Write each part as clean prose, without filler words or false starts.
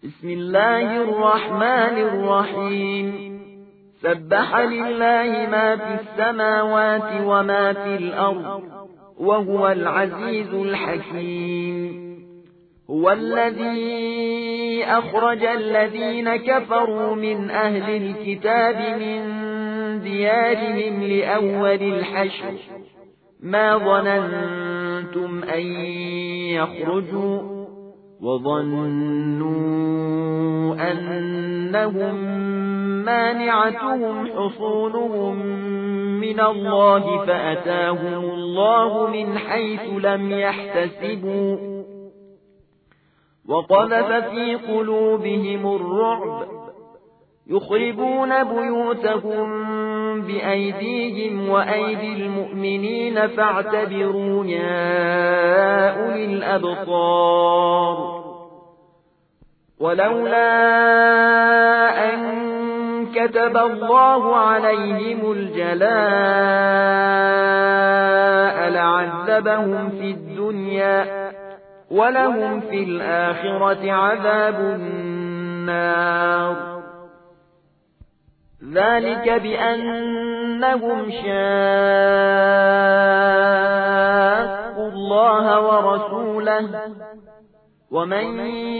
بسم الله الرحمن الرحيم سبح لله ما في السماوات وما في الأرض وهو العزيز الحكيم هو الذي أخرج الذين كفروا من أهل الكتاب من ديارهم لأول الحشر ما ظننتم أن يخرجوا وظنوا أنهم مانعتهم حصونهم من الله فأتاهم الله من حيث لم يحتسبوا وقذف في قلوبهم الرعب يخربون بيوتهم بأيديهم وأيدي المؤمنين فاعتبروا يا أولي الأبصار ولولا أن كتب الله عليهم الجلاء لعذبهم في الدنيا ولهم في الآخرة عذاب النار ذلك بأنهم شاقوا الله ورسوله ومن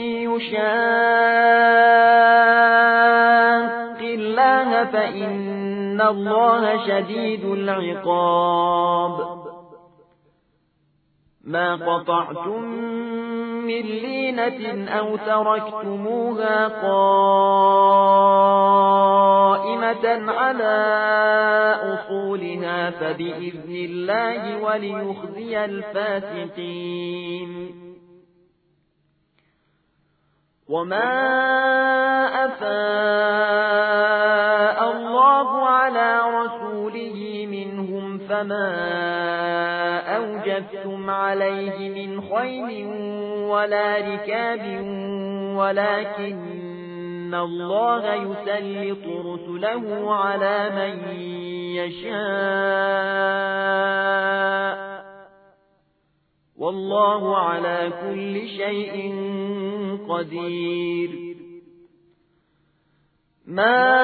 يشاق الله فإن الله شديد العقاب ما قطعتم من لينة أو تركتموها قائمة على أصولها فبإذن الله وليخزي الفاسقين وما أفاء الله على رسوله منهم فما أوجفتم عليه من خيل ولا ركاب ولكن الله يسلط رسله على من يشاء والله على كل شيء قدير ما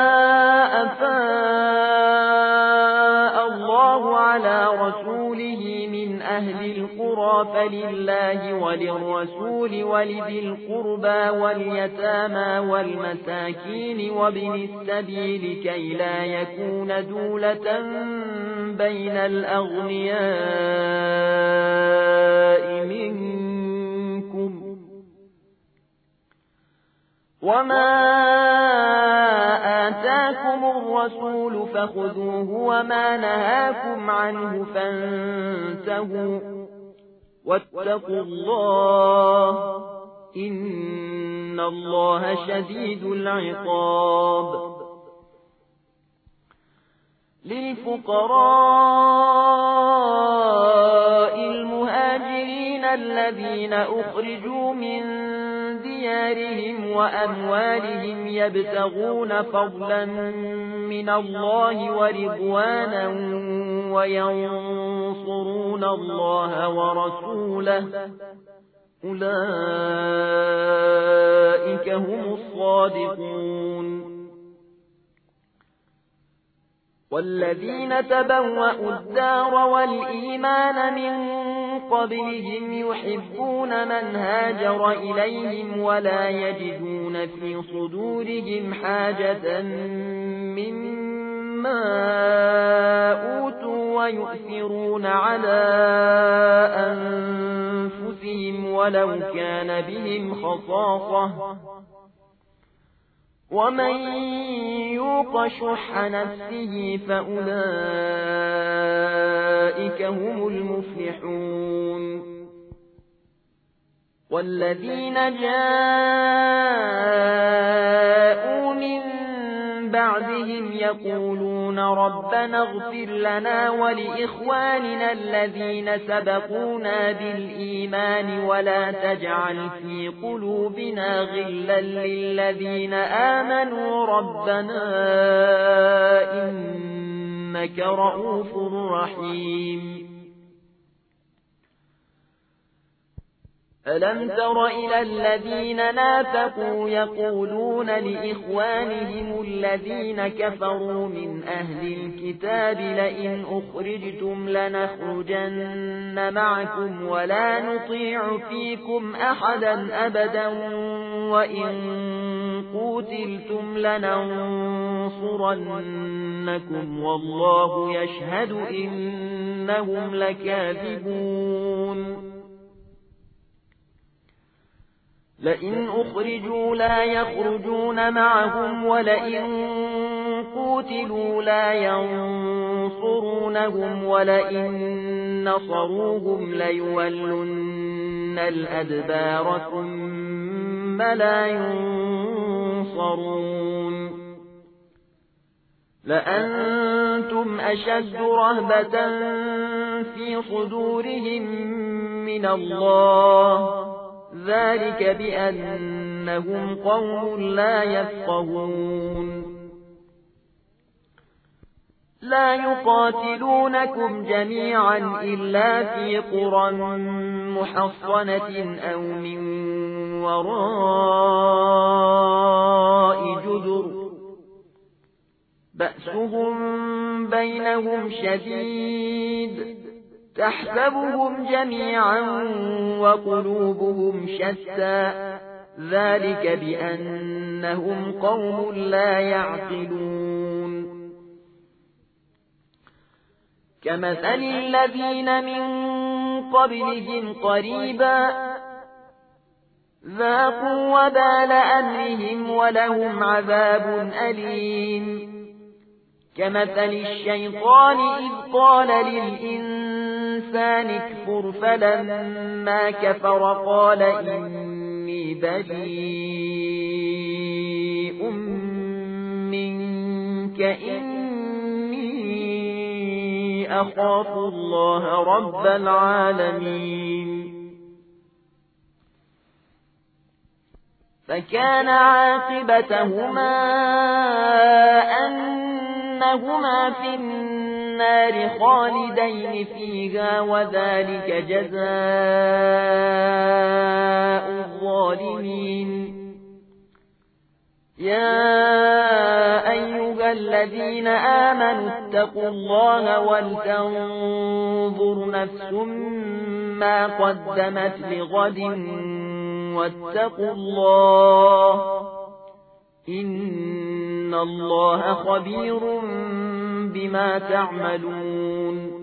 أفاء الله على رسوله من أهل القرى فلله وللرسول ولذي القربى واليتامى والمساكين وابن السبيل كي لا يكون دولة بين الأغنياء منكم وما آتاكم الرسول فخذوه وما نهاكم عنه فانتهوا واتقوا الله إن الله شديد العقاب للفقراء المهاجرين الذين أخرجوا من ديارهم وأموالهم يبتغون فضلا من الله ورضوانا وينصرون الله ورسوله أولئك هم الصادقون والذين تبوأوا الدار والإيمان من قبلهم يحبون من هاجر إليهم ولا يجدون في صدورهم حاجة مما أوتوا ويؤثرون على أنفسهم ولو كان بهم خصاصة ومن يوق شح نفسه فأولئك هم المفلحون والذين جاءوا من بعدهم يقولون ربنا اغفر لنا ولإخواننا الذين سبقونا بالإيمان ولا تجعل في قلوبنا غلا للذين آمنوا ربنا إنك رؤوف رحيم ألم تر إلى الذين نافقوا يقولون لإخوانهم الذين كفروا من أهل الكتاب لئن أخرجتم لنخرجن معكم ولا نطيع فيكم أحدا أبدا وإن قوتلتم لننصرنكم والله يشهد إنهم لكاذبون لئن أخرجوا لا يخرجون معهم ولئن قوتلوا لا ينصرونهم ولئن نصروهم ليولن الأدبار ثم لا ينصرون لأنتم أشد رهبة في صدورهم من الله ذلك بأنهم قوم لا يفقهون لا يقاتلونكم جميعا إلا في قرى محصنة أو من وراء جدر بأسهم بينهم شديد تحسبهم جميعا وقلوبهم شتى ذلك بأنهم قوم لا يعقلون كمثل الذين من قبلهم قريبا ذاقوا وبال أمرهم ولهم عذاب أليم كمثل الشيطان إذ قال للإنسان اكفر فلما كفر قال إني بريء منك إني أخاف الله رب العالمين فكان عاقبتهما أنهما في النار خالدين فيها وذلك جزاء الظالمين يا أيها الذين آمنوا اتقوا الله ولتنظر نفس ما قدمت لغد واتقوا الله إن الله خبير بما تعملون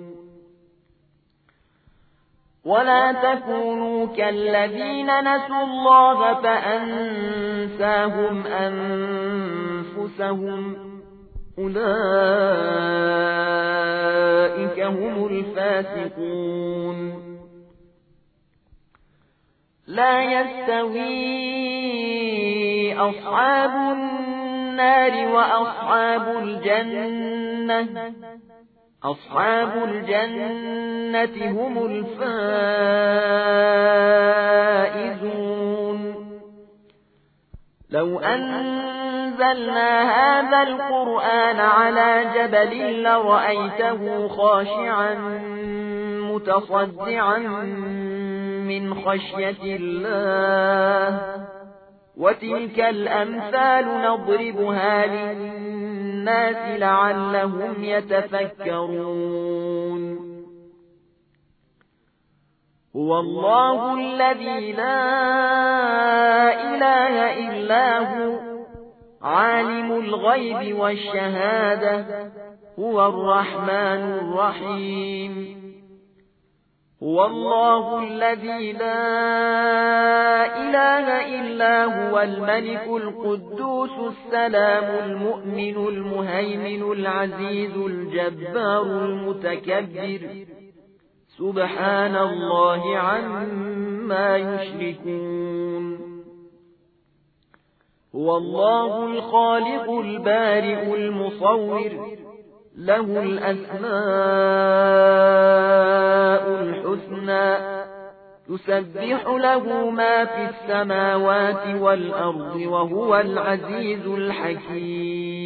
ولا تكونوا كالذين نسوا الله فأنساهم أنفسهم أولئك هم الفاسقون لا يستوي أصحاب النار وأصحاب الجنة أصحاب الجنة هم الفائزون لو أنزلنا هذا القرآن على جبل لرأيته خاشعا متصدعا من خشية الله وتلك الأمثال نضربها للناس لعلهم يتفكرون هو الله الذي لا إله إلا هو عالم الغيب والشهادة هو الرحمن الرحيم هو الله الذي لا إله إلا هو الملك القدوس السلام المؤمن المهيمن العزيز الجبار المتكبر سبحان الله عما يشركون هو الله الخالق البارئ المصور له الأسماء الحسنى يسبح له ما في السماوات والأرض وهو العزيز الحكيم